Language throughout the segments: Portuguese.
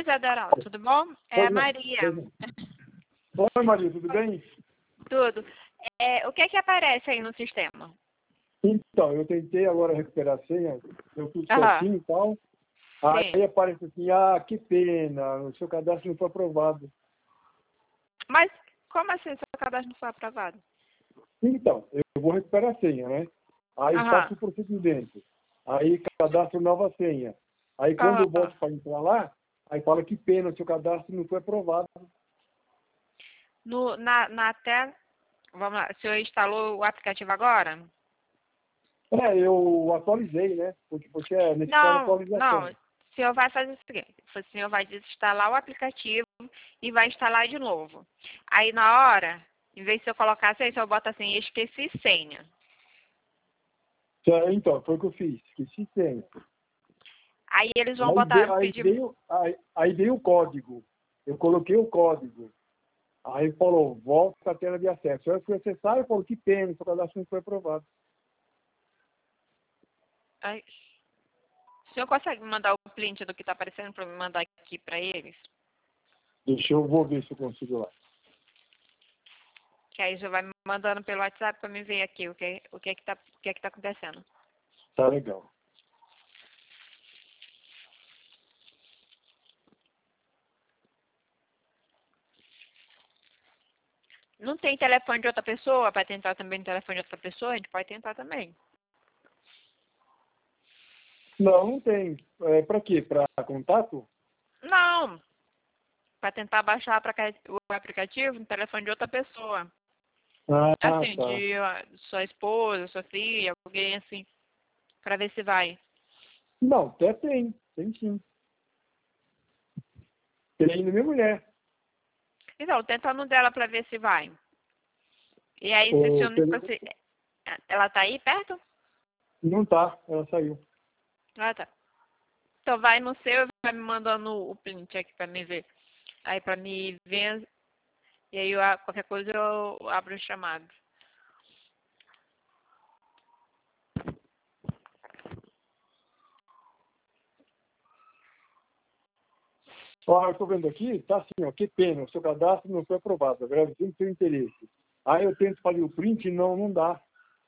Oi, Zé Dorão, tudo bom? É Pois a não. Maria. Oi, Maria, tudo bem? Tudo. O que é que aparece aí no sistema? Então, eu tentei agora recuperar a senha, deu tudo Aham, certinho e tal. sim. Aí aparece assim, que pena, o seu cadastro não foi aprovado. Mas como assim seu cadastro não foi aprovado? Então, eu vou recuperar a senha, né? Aí Aham, faço o procedimento. Aí cadastro nova senha. Aí quando eu aham. volto para entrar lá, aí fala que pena, o seu cadastro não foi aprovado. Na tela, vamos lá, o senhor instalou o aplicativo agora? Eu atualizei, né? Porque é necessária Não, não. atualização. O senhor vai fazer o seguinte, o senhor vai desinstalar o aplicativo e vai instalar de novo. Aí na hora, em vez de eu colocar senha, o senhor bota assim, esqueci senha. Então, foi o que eu fiz, esqueci senha. Aí eles vão Aí botar, veio, aí pedir. veio, aí, aí veio o código. Eu coloquei o código. Aí falou, volta à tela de acesso. Aí eu fui acessar e falou, que pena, seu cadastro não foi aprovado. Ai, o senhor consegue me mandar o print do que está aparecendo para me mandar aqui para eles? Vou ver se eu consigo lá. Que aí já vai me mandando pelo WhatsApp para me ver aqui o que é que tá acontecendo. Tá legal. Não tem telefone de outra pessoa para tentar também no telefone de outra pessoa? A gente pode tentar também. Não tem. É, para quê? Para contato? Não, para tentar baixar o aplicativo no telefone de outra pessoa. Ah, Assim, tá. de sua esposa, sua filha, alguém assim, para ver se vai. Não, até tem. Tem sim. Tem na minha mulher. Então, tenta no dela para ver se vai. E aí, se o O senhor não tele- conseguir. Ela tá aí perto? Não tá, ela saiu. Ah, tá. Então vai no seu e vai me mandando o print aqui pra me ver. Aí pra me ver, e aí qualquer coisa eu abro o chamado. Ó, eu tô vendo aqui, tá assim, ó, que pena, o seu cadastro não foi aprovado, agradecendo o seu interesse. Aí eu tento fazer o print e não dá.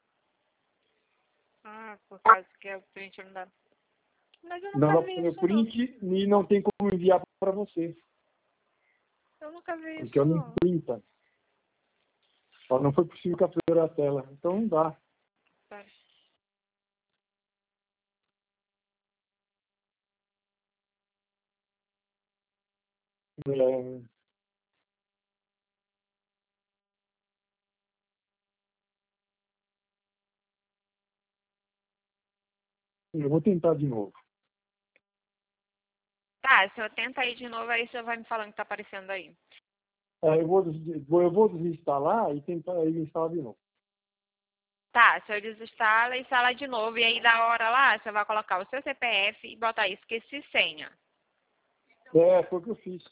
Ah, por causa que o print não dá. Mas eu Não nunca dá para vi fazer o isso não. print e não tem como enviar para você, Eu nunca vi porque isso eu não não. printa. Só não foi possível capturar a tela, então não dá. Pera. É, eu vou tentar de novo. Tá, se eu tento aí de novo, aí você vai me falando o que tá aparecendo aí. Eu vou desinstalar e tentar instalar de novo. Tá, se eu desinstala, instala de novo. E aí na hora lá, você vai colocar o seu CPF e botar aí, esqueci senha. Foi o que eu fiz.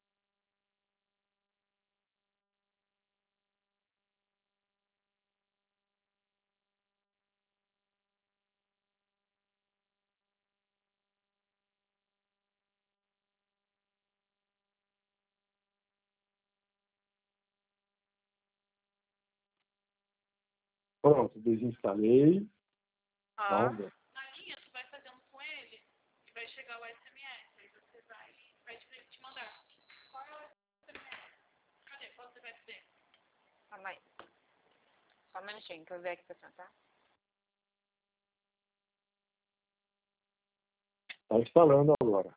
Pronto, desinstalei. Ó. Vamos ver. Na linha, tu vai fazendo com ele e vai chegar o SMS. Aí você vai te mandar. Qual é o SMS? Cadê? Qual você vai dizer? Calma aí. Só um minutinho que eu ver aqui pra sentar. Está instalando agora.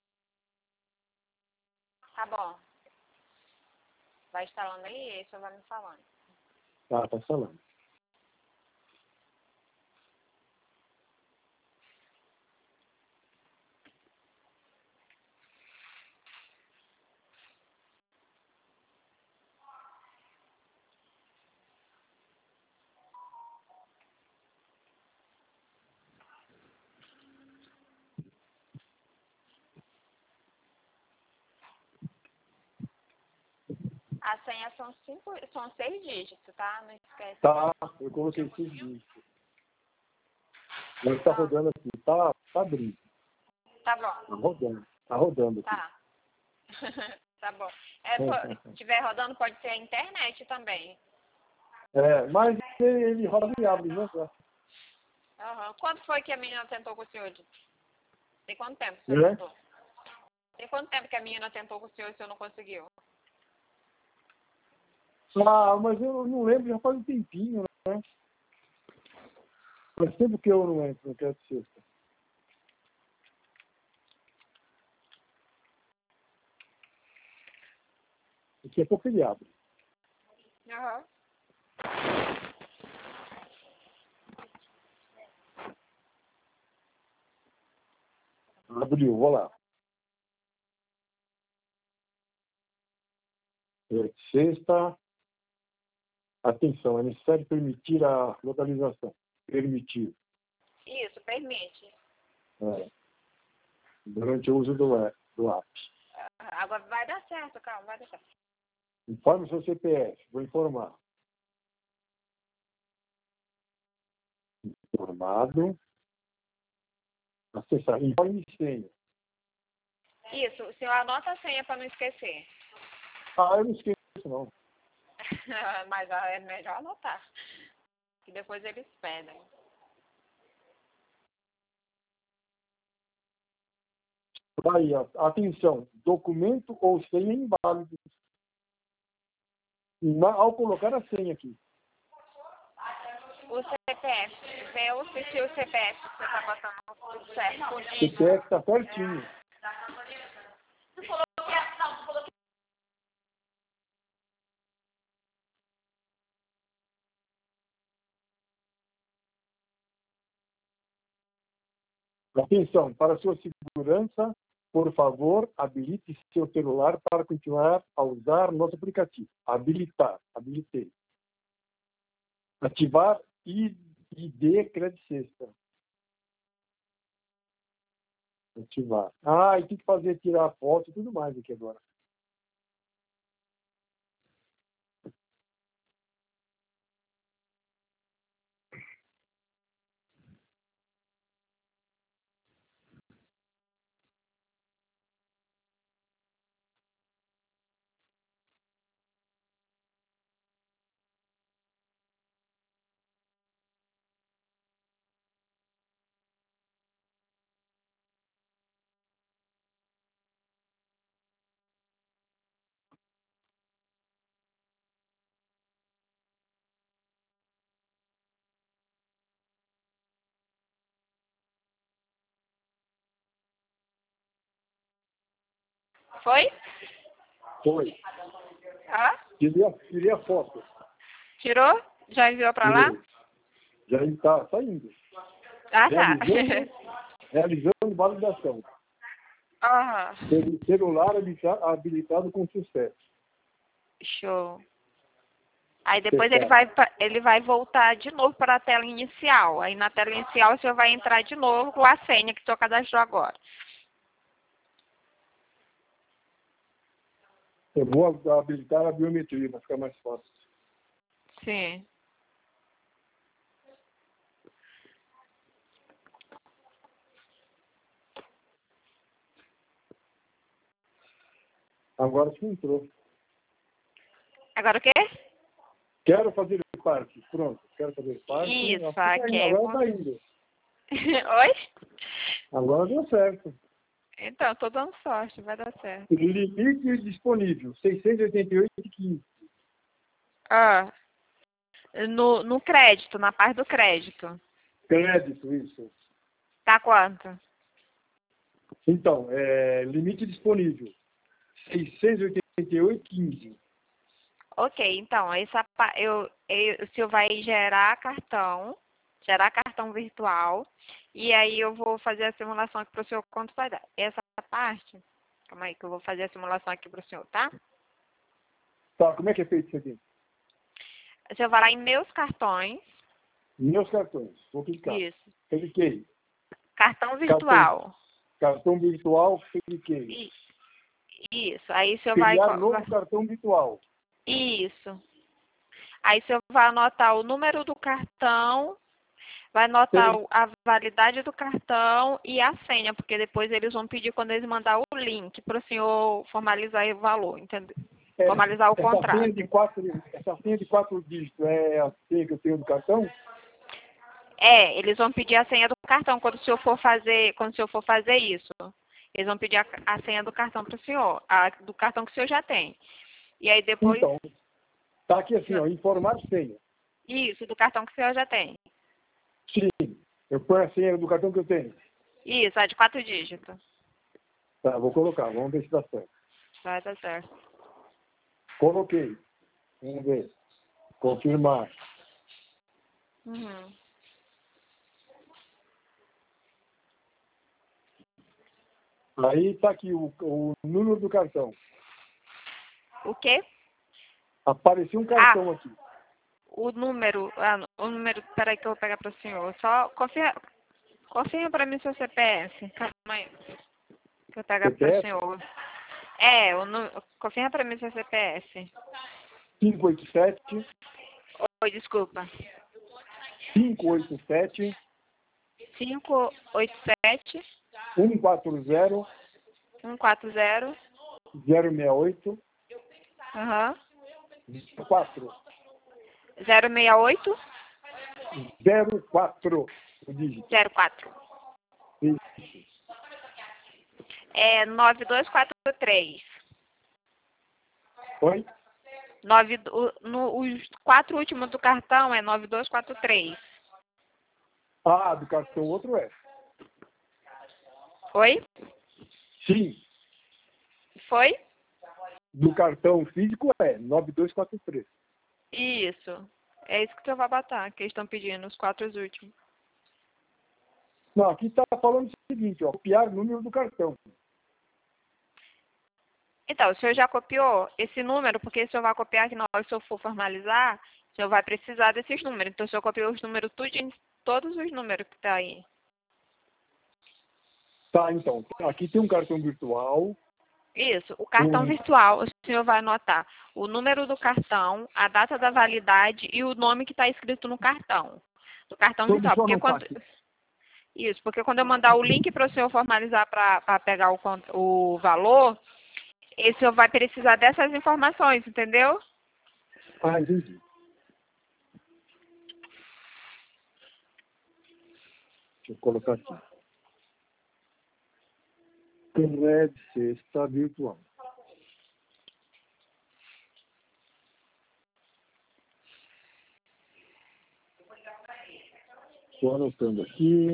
Tá bom. Vai instalando aí e aí você vai me falando. Tá instalando. A senha são 6 dígitos, tá? Não esquece. Tá, eu coloquei 6 dígitos. Mas está Ah, rodando aqui, tá abrindo. tá bom. Tá rodando aqui. Tá. Tá bom. Se estiver rodando, pode ser a internet também. Mas ele roda e abre, né? Uhum. Quando foi que a menina tentou com o senhor? Tem quanto tempo o É? senhor tentou? Tem quanto tempo que a menina tentou com o senhor e o senhor não conseguiu? Mas eu não lembro, já faz um tempinho, né? Faz tempo que eu não entro no crédito de sexta. Daqui a pouco ele abre. Aham. Abriu, vou lá. Sexta. Atenção, é necessário permitir a localização. Permitir. Isso, permite. Durante o uso do app. Agora vai dar certo, calma, vai dar certo. Informe o seu CPF. Vou informar. Informado. Acessar. Informe e senha. Isso, o senhor anota a senha para não esquecer. Eu não esqueço, não. Mas é melhor anotar. Que depois eles pedem. Aí, atenção. Documento ou senha inválido. Ao colocar a senha aqui. O CPF, vê se o CPF você tá botando tudo certo. O CPF está certinho. Tu falou que não, tu falou que... Atenção, para sua segurança, por favor, habilite seu celular para continuar a usar nosso aplicativo. Habilitar, habilitei. Ativar ID Crédito Sexta. Ativar. E tem que tirar foto e tudo mais aqui agora. Foi? Foi. Tirei a foto. Tirou? Já enviou pra lá? Já está saindo. Tá. Realizando validação. Celular habilitado com sucesso. Show. Aí depois ele vai voltar de novo para a tela inicial. Aí na tela inicial o senhor vai entrar de novo com a senha que o senhor cadastrou agora. Eu vou habilitar a biometria, vai ficar mais fácil. Sim. Agora sim entrou. Agora o quê? Quero fazer parte. Pronto, quero fazer parte. Isso, agora está indo. Oi? Agora deu certo. Então, tô dando sorte, vai dar certo. Limite disponível, 688,15. No crédito, na parte do crédito. Crédito, isso. Tá quanto? Então, limite disponível, 688,15. Ok, então, o senhor vai gerar cartão virtual, e aí eu vou fazer a simulação aqui para o senhor quanto vai dar. Essa parte, calma aí que eu vou fazer a simulação aqui para o senhor, tá? Tá, como é que é feito isso aqui? O senhor vai lá em meus cartões. Meus cartões, vou clicar. Isso. Cliquei. Cartão virtual. Cartão virtual, cliquei. Isso, aí o senhor vai... Criar novo cartão virtual. Isso. Aí o senhor vai anotar o número do cartão, Vai anotar Tem. a validade do cartão e a senha, porque depois eles vão pedir quando eles mandar o link para o senhor formalizar o valor, entendeu? É, Formalizar o essa senha contrato. de quatro dígitos é a senha que eu tenho do cartão? É, eles vão pedir a senha do cartão quando o senhor for fazer isso. Eles vão pedir a senha do cartão para o senhor, do cartão que o senhor já tem. E aí depois, Então, tá aqui assim, ó, informar senha. isso, do cartão que o senhor já tem. Sim, eu ponho a senha do cartão que eu tenho. Isso, a de 4 dígitos. Tá, vou colocar, vamos ver se dá certo. Vai dar certo. Coloquei. Vamos ver. Confirmar. Uhum. Aí tá aqui o número do cartão. O quê? Apareceu um cartão aqui. O número, peraí que eu vou pegar para o senhor. Só confirma para mim seu CPF. Calma aí, que eu pego para o CPF senhor. Confirma para mim seu CPF. 587 Oi, desculpa. 587 587 140 140 068 aham, 4 068 04 o dígito. 04. É 9243. Oi? Os 4 últimos do cartão é 9243. Ah, do cartão outro é. Oi? Sim, Foi? do cartão físico é 9243. Isso. É isso que você vai botar, que eles estão pedindo, os 4 últimos. Não, aqui está falando o seguinte, ó, copiar o número do cartão. Então, o senhor já copiou esse número, porque o senhor vai copiar que na hora que o senhor for formalizar, o senhor vai precisar desses números. Então, o senhor copiou os números tudinho, todos os números que tá aí. Tá, então, aqui tem um cartão virtual. Isso, o cartão virtual, o senhor vai anotar o número do cartão, a data da validade e o nome que está escrito no cartão. Do cartão Então, virtual. deixa eu anotar aqui. Isso, porque quando eu mandar o link para o senhor formalizar para pegar o valor, esse senhor vai precisar dessas informações, entendeu? Ah, entendi. Deixa eu colocar aqui. Red Cesta Virtual. Estou anotando aqui.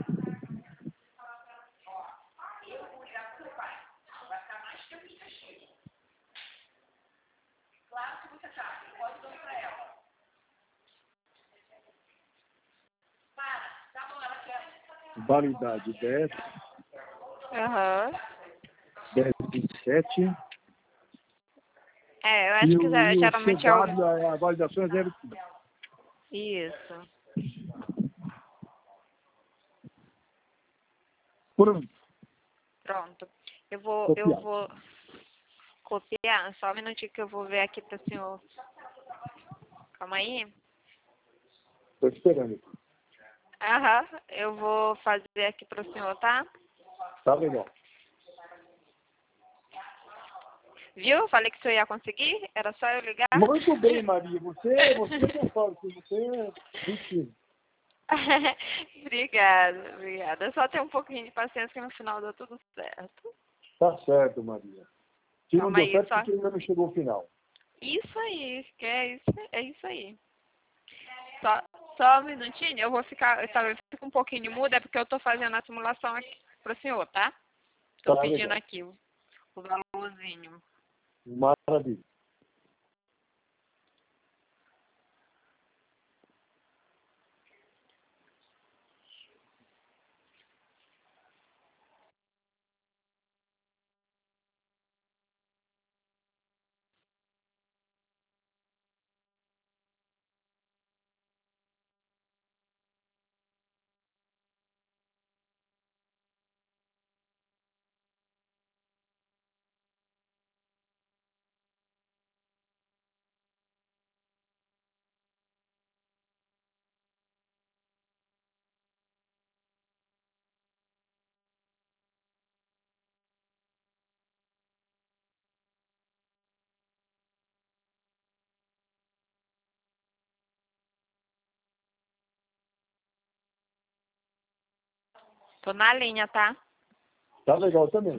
Validade 10, Aham. 10/27. É, eu acho que E o geralmente é o... CVAD, a validação é 05. Isso. Pronto. Pronto. Eu Copiado. vou copiar, só um minutinho que eu vou ver aqui para o senhor. Calma aí. Estou esperando aqui. Aham, eu vou fazer aqui para o senhor, tá? Tá legal. Viu? Falei que o senhor ia conseguir, era só eu ligar. Muito bem, Maria. Você não fala que você é mentira. Obrigada. Eu só tenho um pouquinho de paciência que no final deu tudo certo. Tá certo, Maria. Se não Calma deu aí, certo, só. porque ainda não chegou ao final. Isso aí, é isso aí. Só um minutinho, eu vou ficar, talvez fique um pouquinho muda, é porque eu tô fazendo a simulação aqui pro senhor, tá? Tô Tá pedindo legal. aqui o valorzinho. Maravilha. Tô na linha, tá? Tá legal também.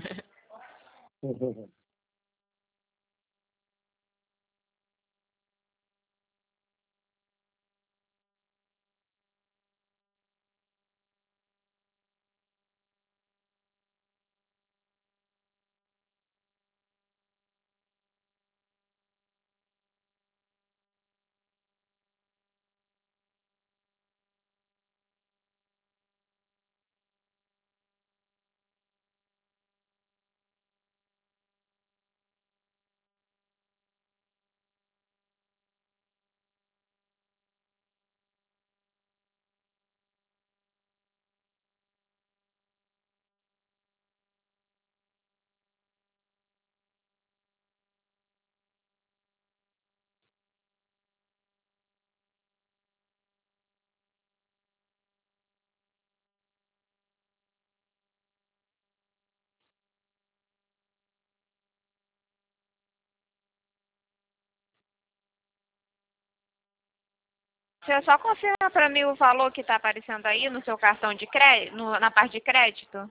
Você só confirma pra mim o valor que tá aparecendo aí no seu cartão de crédito, na parte de crédito?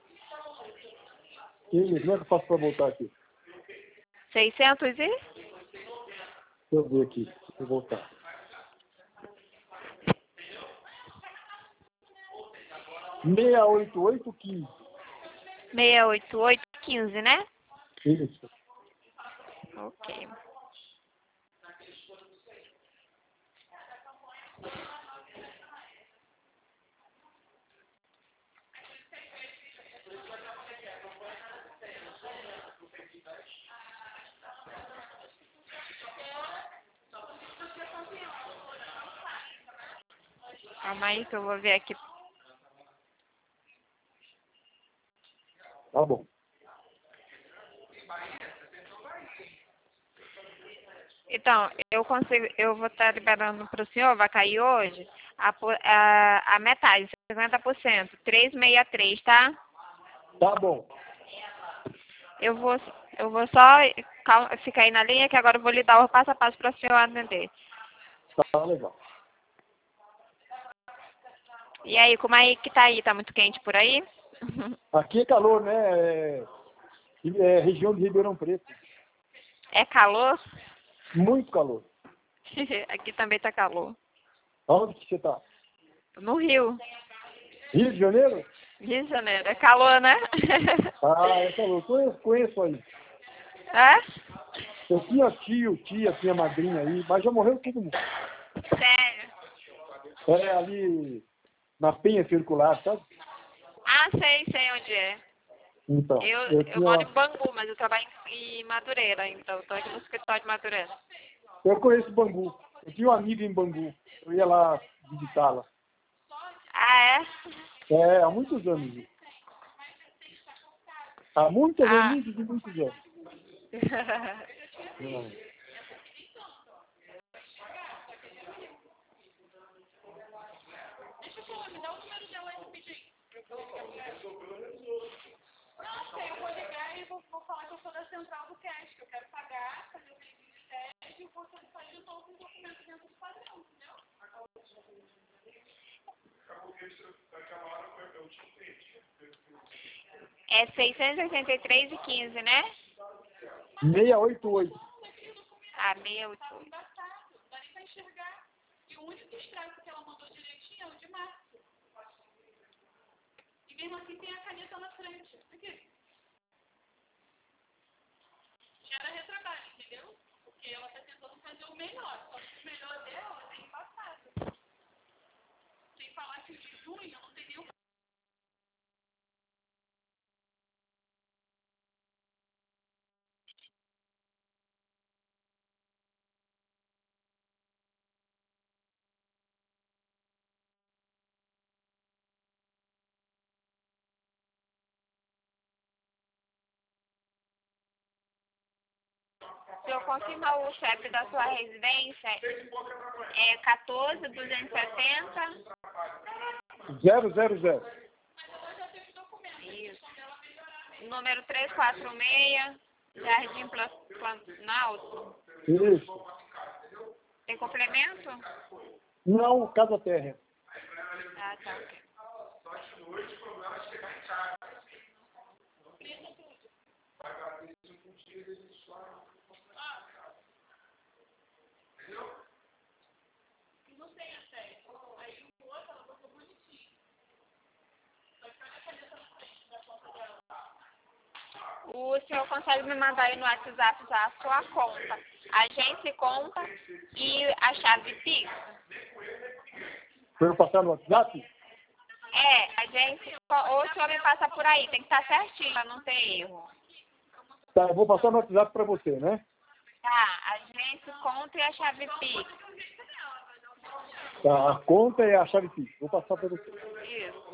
E como é que eu faço para voltar aqui? 600 e? Deixa eu ver aqui. Deixa eu voltar. Meia 8815. 68815, né? Isso. Ok. Calma aí que eu vou ver aqui. Tá bom. Então, eu vou estar liberando para o senhor, vai cair hoje, a metade, 50%, 363, tá? Tá bom. Eu vou só ficar aí na linha que agora eu vou lhe dar o passo a passo para o senhor atender. Tá legal. E aí, como é que tá aí? Tá muito quente por aí? Aqui é calor, né? É região de Ribeirão Preto. É calor? Muito calor. Aqui também tá calor. Aonde que você tá? No Rio. Rio de Janeiro? Rio de Janeiro. É calor, né? Ah, é calor. Conheço aí. É? Eu tinha tinha madrinha aí, mas já morreu todo mundo. Sério? É ali na Penha Circular, sabe? Ah, sei onde é. Então, Eu moro em Bangu, mas eu trabalho em Madureira, então eu tô aqui no escritório de Madureira. eu conheço Bangu. Eu tinha um amigo em Bangu. Eu ia lá visitá-la. Ah, é? É, há muitos anos. Isso. Há muitos Ah. anos e muitos anos. Não. Eu vou ligar e vou falar que eu sou da central do cash, que eu quero pagar, fazer o pedido de teste e vou sair de novo com o documento dentro do padrão, entendeu? É 683,15, né? 688. Ah, 688. Embaçado, não dá nem pra enxergar. E o único extrato que ela mandou direitinho é o de março. E mesmo assim tem a caneta na frente. Aqui. Gera retrabalho, entendeu? Porque ela tá tentando fazer o melhor. Só que o melhor dela é embaçado. Sem falar que o de junho não tem nenhum. Se eu confirmar o CEP da sua residência, é 14.270. 000. Isso. Número 346, Jardim Planalto. Isso. Tem complemento? Não, Casa Terra. Ah, tá. Não tem acesso. Aí o outro, ela botou bonitinho. Só que olha a caneta na frente da conta dela. O senhor consegue me mandar aí no WhatsApp já a sua conta, agência e conta e a chave Pix? Para eu passar no WhatsApp? É, agência, ou o senhor me passa por aí, tem que estar certinho para não ter erro. Tá, eu vou passar no WhatsApp para você, né? Tá, agência, conta e a chave Pix. Tá, a conta é a chave Pix. Vou passar para você. Isso.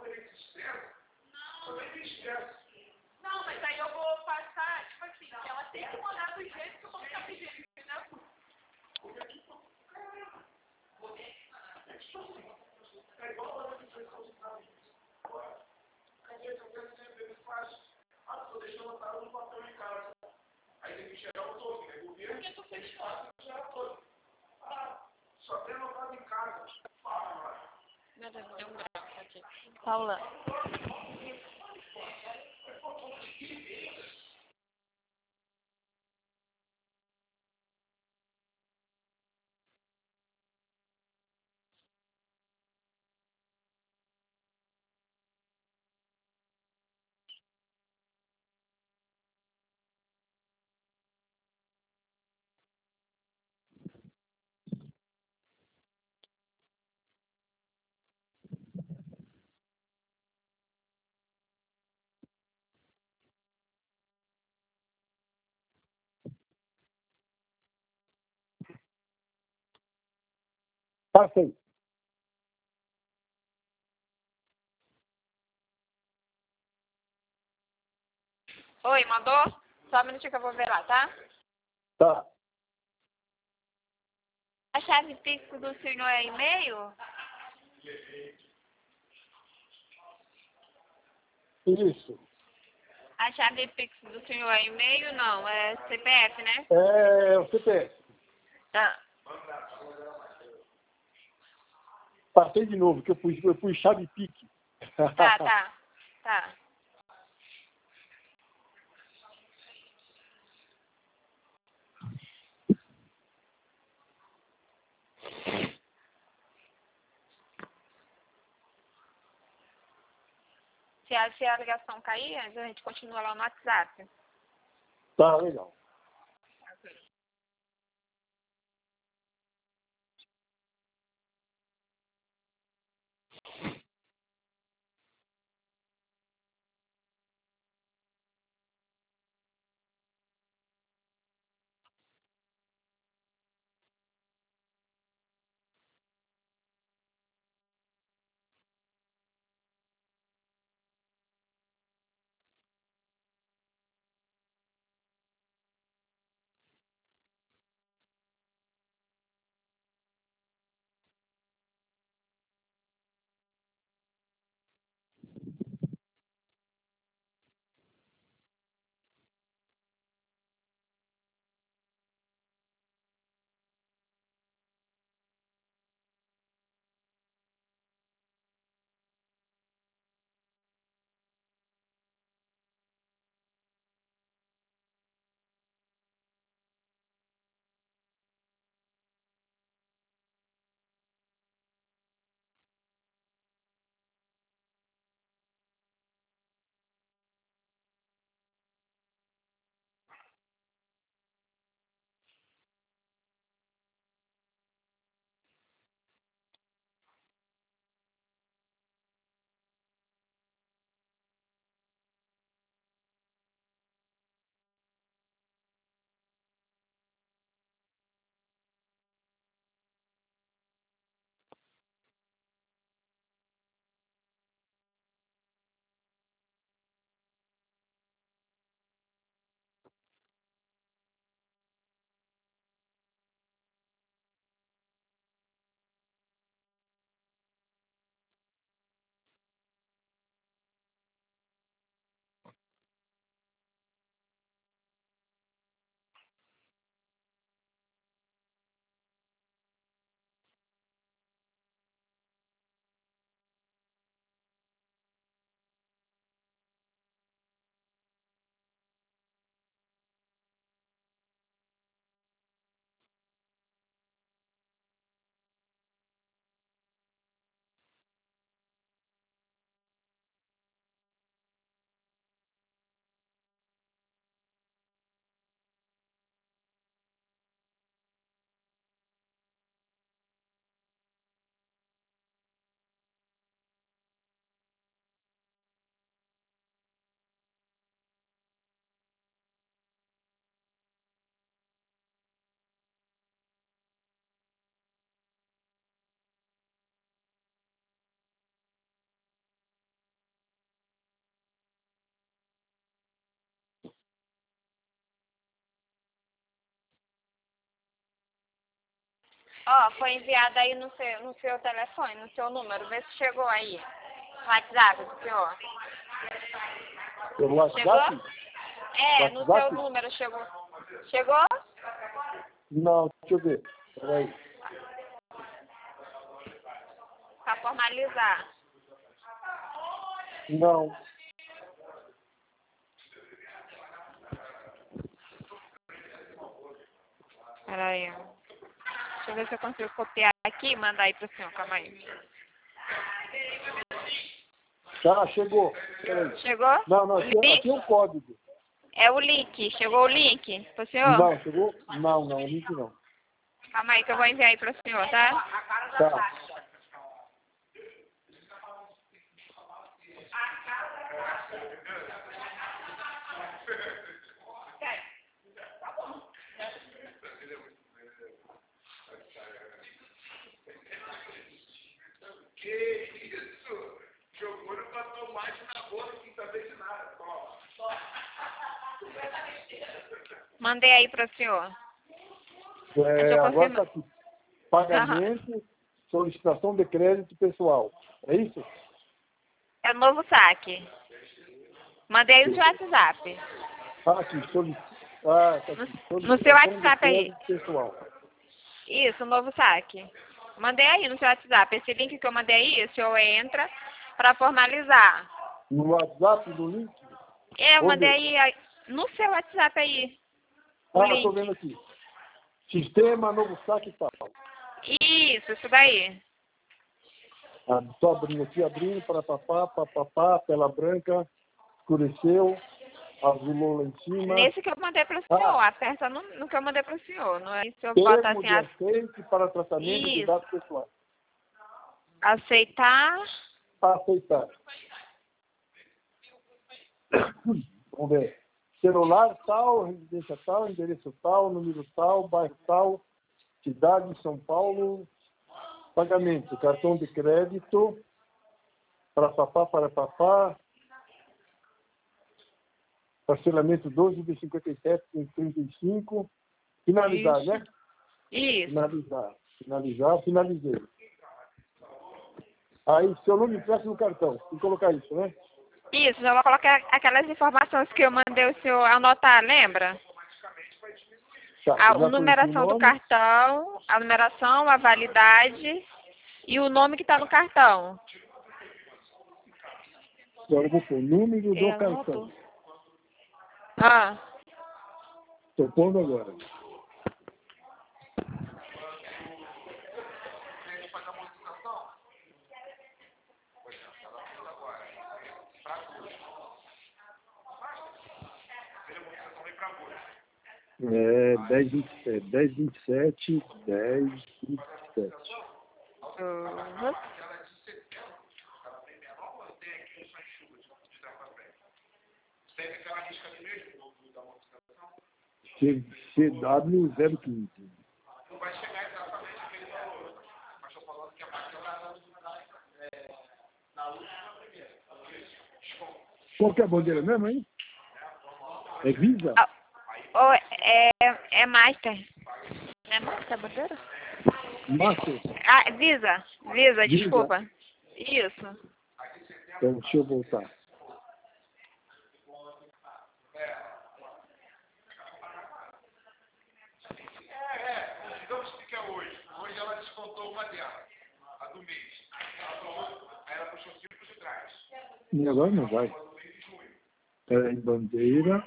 Não, mas aí eu vou passar, tipo assim, ela tem que mandar do jeito que eu vou ficar pedindo, entendeu? Porque tu fechou. Meu Deus, deu um branco aqui. Paula. Passei. Oi, mandou? Só um minutinho que eu vou ver lá, tá? Tá. A chave Pix do senhor é e-mail? Isso. A chave Pix do senhor é e-mail? Não, é CPF, né? É o CPF. Tá. Passei de novo, que eu pus chave Pix. Tá. Se a ligação cair, a gente continua lá no WhatsApp. Tá, legal. Ó, foi enviado aí no seu telefone, no seu número. Vê se chegou aí. No WhatsApp do senhor. Pelo WhatsApp? Chegou? É, no WhatsApp? seu número chegou. Chegou? Não, deixa eu ver. Peraí. Pra formalizar. Não. Peraí. Deixa eu ver se eu consigo copiar aqui e mandar aí pro senhor. Calma aí. Tá, chegou. Peraí. Chegou? Não, aqui é um código. É o link. Chegou o link pro senhor? Não, chegou? Não, o link não. Calma aí que eu vou enviar aí pro senhor, tá? Tá. Que isso? Jogou no tomate na boca sem saber de nada. Mandei aí pro senhor. Agora está aqui. Pagamento, solicitação de crédito pessoal. É isso? É o novo saque. Mandei aí no seu WhatsApp. Aqui, tá aqui. No seu WhatsApp aí. Solicitação de crédito pessoal. Isso, o novo saque. Mandei aí no seu WhatsApp. Esse link que eu mandei aí, o senhor entra pra formalizar. No WhatsApp do link? Eu mandei aí no seu WhatsApp aí. Estou vendo aqui. Sistema, novo saque e tal. Isso daí. Estou abrindo aqui, para papapá, tela branca, escureceu, azulou lá em cima. Nesse que eu mandei pro senhor, aperta no que eu mandei pro senhor. Não é isso, eu Termo boto assim de aceite para tratamento de dados pessoais. Aceitar. Aceitar. Vamos ver. Celular tal, residência tal, endereço tal, número tal, bairro tal, cidade de São Paulo, pagamento, cartão de crédito, para papá, parcelamento 12 de 57 com 35, finalizar, Isso. né? Isso. Finalizei. Aí, seu nome impresso no cartão, tem que colocar isso, né? Isso, eu vou colocar aquelas informações que eu mandei o senhor anotar, lembra? Tá, A numeração do cartão, a numeração, a validade e o nome que está no cartão. Agora eu vou pôr o número do cartão. Estou pondo agora. É 1027. Uhum. CW 015. Não vai chegar exatamente aquele valor, mas estou falando que a parcela na última primeira. Qual que é a bandeira mesmo, hein? É Visa? É Master. É Master a bandeira? Master? Visa, desculpa. Isso. Então, deixa eu voltar. Digamos que é hoje. Hoje ela descontou uma dela, a do mês. Aí ela puxou 5 de trás. E agora não vai. Peraí, bandeira.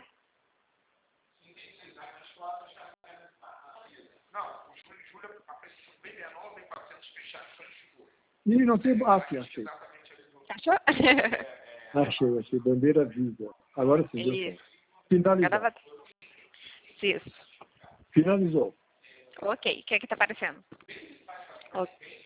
Não, o junho e julho, a prestação bem menor, bem 400 fechados, só de julho. Ih, não tem... Aqui, achei. Achou? Achei. Bandeira Visa. Agora sim. Isso. Finalizar. Isso. Finalizou. Ok. O que é que tá aparecendo? Ok.